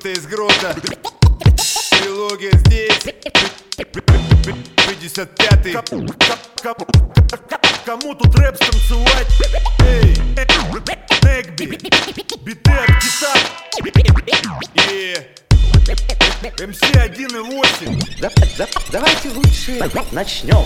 Монте из грота. Трилогия здесь. 55-й. Кому тут рэп станцевать? Эй, Негби, биты от гитар. МС 1.8. Давайте лучше начнем.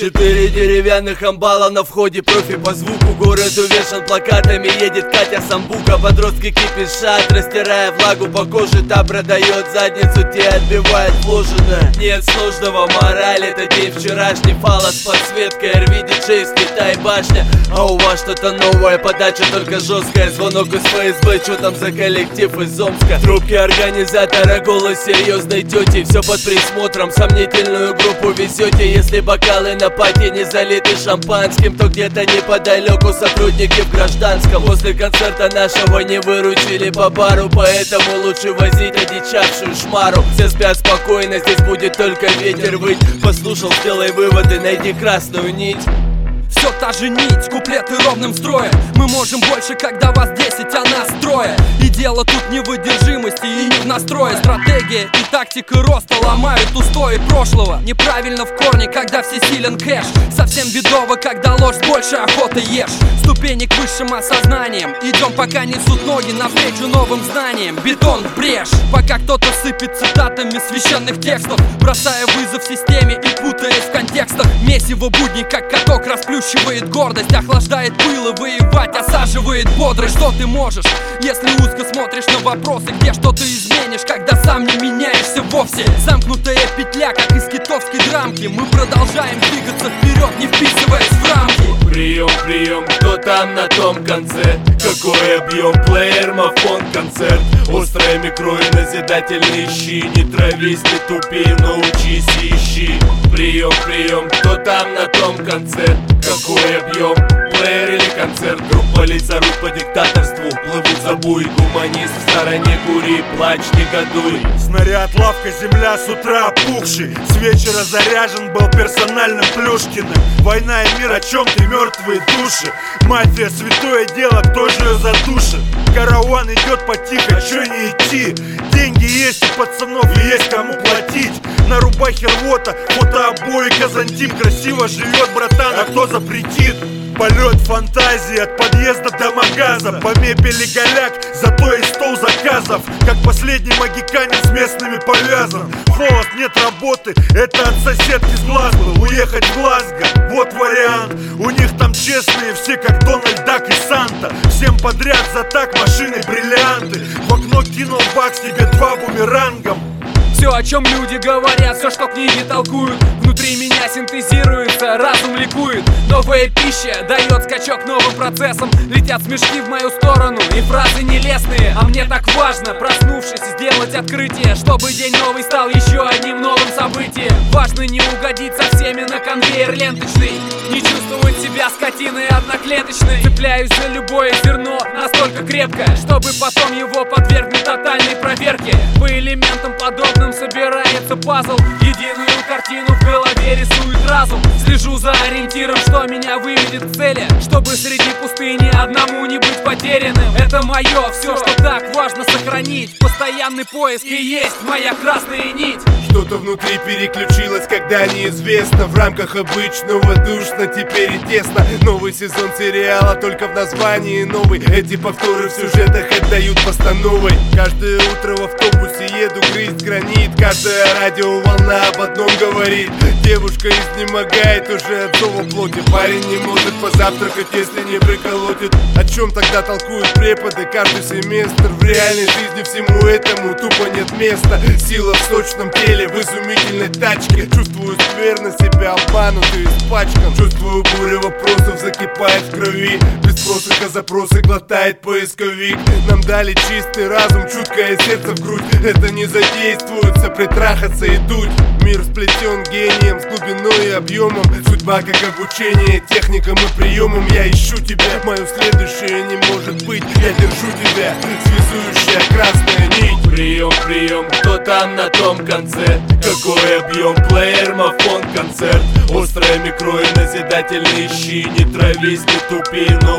4 деревянных амбала на входе, профи по звуку. Город увешан плакатами, едет Катя Самбука. Подростки кипишат, растирая влагу по коже. Та продает задницу, те отбивает вложенное. Нет сложного, мораль, это день вчерашний. Фала с подсветкой, RV диджей с Китай башня. А у вас что-то новое, подача только жесткая. Звонок из ФСБ, что там за коллектив из Омска? Трубки организатора, голос серьезной тети. Все под присмотром, сомнительную группу везете. Если бокалы на пати не залиты шампанским, то где-то неподалеку сотрудники в гражданском. После концерта нашего не выручили по бару, поэтому лучше возить одичавшую шмару. Все спят спокойно, здесь будет только ветер выть. Послушал, сделай выводы, найди красную нить. Все та же нить, куплеты ровным строем. Мы можем больше, когда вас 10, а нас трое. И дело тут не в выдержимости и не в настрое. Стратегия и тактика роста ломают устои прошлого. Неправильно в корне, когда всесилен кэш. Совсем бедово, когда ложь больше охоты ешь. Ступени к высшим осознаниям. Идем, пока несут ноги навстречу новым знаниям. Бетон в брешь, пока кто-то сыпет цитатами священных текстов, бросая вызов системе и путаясь в контекстах. Месиво будни, как каток, расплющивает гордость, охлаждает пыл и воевать осаживает бодрость. Что ты можешь, если узко смотришь на вопросы, где что ты изменишь, когда сам не меняешься вовсе? Замкнутая петля, как из китовской драмки. Мы продолжаем двигаться вперед, не вписываясь в рамки. Прием, прием, кто там на том конце? Какой объем, плеер, мафон, концерт. Острое микро и назидательные щи. Не травись, не тупи, научись и ищи. Прием, прием, кто там на том конце? Какой объем, плеер или концерт? Группа лиц орут по диктаторству, плывут за буй. Гуманист в стороне, кури, плачь, негодуй. Снаряд, лавка, земля с утра опухший. С вечера заряжен был персональным Плюшкиным. Война и мир, о чем-то мертвые души. Мафия, святое дело, кто же ее задушит? Караван идет потихо, чё не идти? Деньги есть у пацанов и есть кому платить. На рубахе рвота, фотообои, Казантим. Красиво живет, братан, а кто запретит? Полет фантазии от подъезда до магаза. По мебели голяк, зато и стол заказов. Как последний магиканин с местными повязан. Холод, нет работы, это от соседки с глаз был. Уехать в Глазго, вот вариант. У них там честные все, как Дональд Дак и Санта. Всем подряд за так, машины, бриллианты. В окно кинул бакс, тебе 2 бумерангом. Все, о чем люди говорят, все, что книги толкуют, внутри меня синтезируется, разум ликует. Новая пища дает скачок новым процессам. Летят смешки в мою сторону и фразы нелестные. А мне так важно, проснувшись, сделать открытие, чтобы день новый стал еще одним новым событием. Важно не угодить со всеми на конвейер ленточный, не чувствовать себя скотиной одноклеточной. Цепляюсь за любое зерно настолько крепко, чтобы потом его подвергнуть тотальной проверке. По элементам подобным собирается пазл, единую картину в голове рисует разум. Слежу за ориентиром, что меня выведет к цели, чтобы среди пустыни одному не быть потерянным. Это мое, все, что так важно сохранить. Постоянный поиск и есть моя красная нить. Что-то внутри переключилось, когда неизвестно. В рамках обычного душно, теперь и тесно. Новый сезон сериала, только в названии новый. Эти повторы в сюжетах отдают постановой. Каждое утро в автобусе еду грызть гранит. Каждая радиоволна об одном говорит. Девушка изнемогает уже от зова плоти. Парень не может позавтракать, если не приколотит. О чем тогда толкуют преподы каждый семестр? В реальной жизни всему этому тупо нет места. Сила в сочном теле, в изумительной тачке. Чувствую скверно себя обманутый, испачкан. Чувствую бурю вопросов, закипает в крови. Без просыка запросы глотает поисковик. Нам дали чистый разум, чуткое сердце в грудь. Это не задействуется, притрахаться и дуть. Мир сплетен гением с глубиной и объемом. Судьба как обучение техникам и приемам. Я ищу тебя, мое следующее не может быть. Я держу тебя, связующая красная нить. Прием, прием, кто там на том конце? Какой объем, плеер, мафон, концерт. Острое микро и назидательные щи. Не травись, не тупи, но